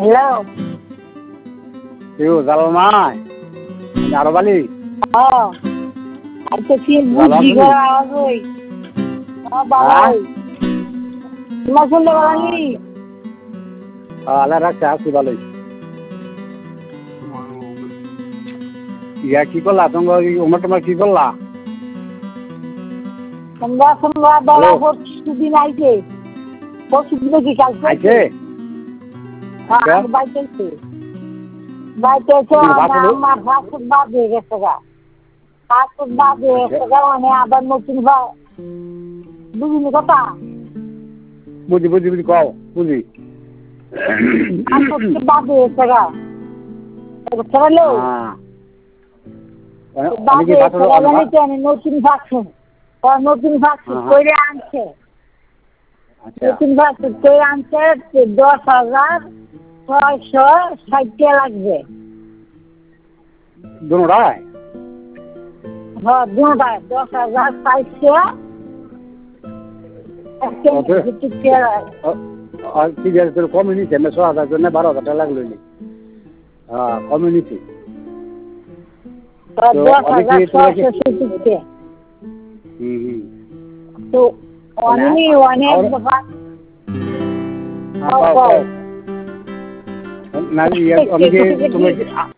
hello কেউ জাল নাই আরো বালি আচ্ছা কি বুঝি আওয়াজ ওই বাবাই তোমার শুনতে পারি আল্লাহ রাখছে আসি ভালোই ইয়া কি করলা তোমরা ওমর তোমার কি করলা তোমরা দলা পরশুদিন আইছে পরশুদিন কি কালকে আইছে বাইতে আমার ফাস্ট বাদ হয়ে গেছে গা ফাস্ট বাদ হয়ে গেছে গা মানে আবার নতুন বুঝিনি কথা বুঝি কও বুঝি বাদ হয়ে গেছে গা চলো নতুন ভাষণ করে আনছে নতুন ভাষণ করে আনছে 10,660 লাগবে দুটায় হ্যাঁ দুটায় 10,660 ঠিক আছে তোর কমিউনিটি আমি 6,000 জন্য 12,000 টাকা লাগলো হ্যাঁ কমিউনিটি 10,660 তো অনেক না তুমি